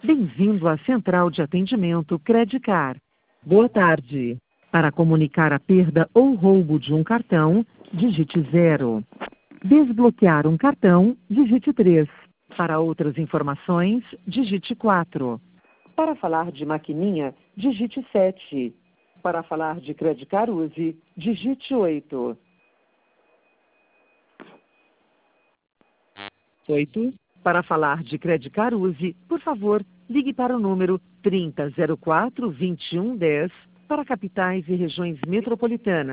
Bem-vindo à Central de Atendimento Credicar. Boa tarde. Para comunicar a perda ou roubo de um cartão, digite 0. Desbloquear um cartão, digite 3. Para outras informações, digite 4. Para falar de maquininha, digite 7. Para falar de Credicar Use, digite 8. 8. Para falar de Credicar Use, por favor, ligue para o número 3004-2110 para capitais e regiões metropolitanas.